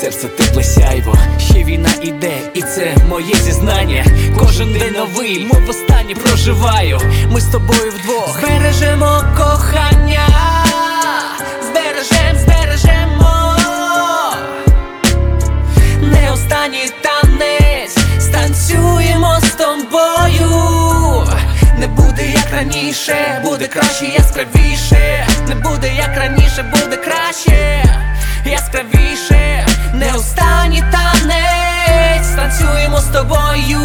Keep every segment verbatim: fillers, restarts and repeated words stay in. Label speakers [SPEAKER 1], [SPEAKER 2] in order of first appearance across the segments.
[SPEAKER 1] серце тепле сяйво. Ще війна іде, і це моє зізнання. Кожен день новий, мов востаннє проживаю. Ми з тобою вдвох збережемо кохання, збережем, збережемо. Не останній танець, станцюємо з тобою. Не буде як раніше, буде краще, яскравіше. Не буде як раніше, буде краще, яскравіше. Не останній танець, станцюємо з тобою.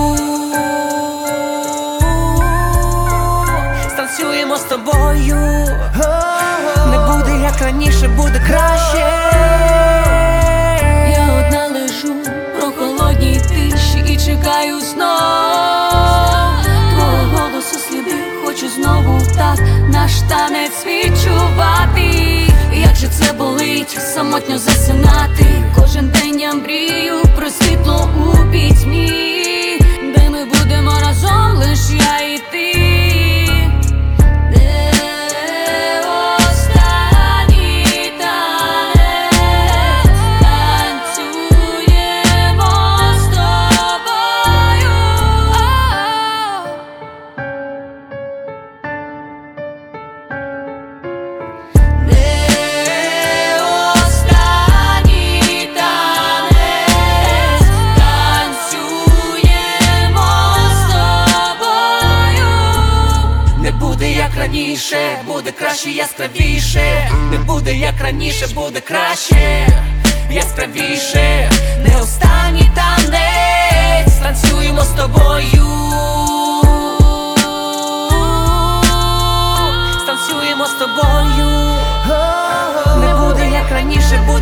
[SPEAKER 1] Станцюємо з тобою. Не буде як раніше, буде краще.
[SPEAKER 2] Я одна лежу в прохолодній тиші і чекаю знов твого голосу сліди. Хочу знову так наш танець відчувати. Як же це болить самотньо засинати. Кожен день я мрію про світло у пітьмі, де ми будемо разом, лиш я і ти.
[SPEAKER 1] Раніше буде краще, яскравіше. Не буде як раніше, буде краще, яскравіше. Не останній танець, станцюємо з тобою. Станцюємо з тобою. Не буде як раніше, буде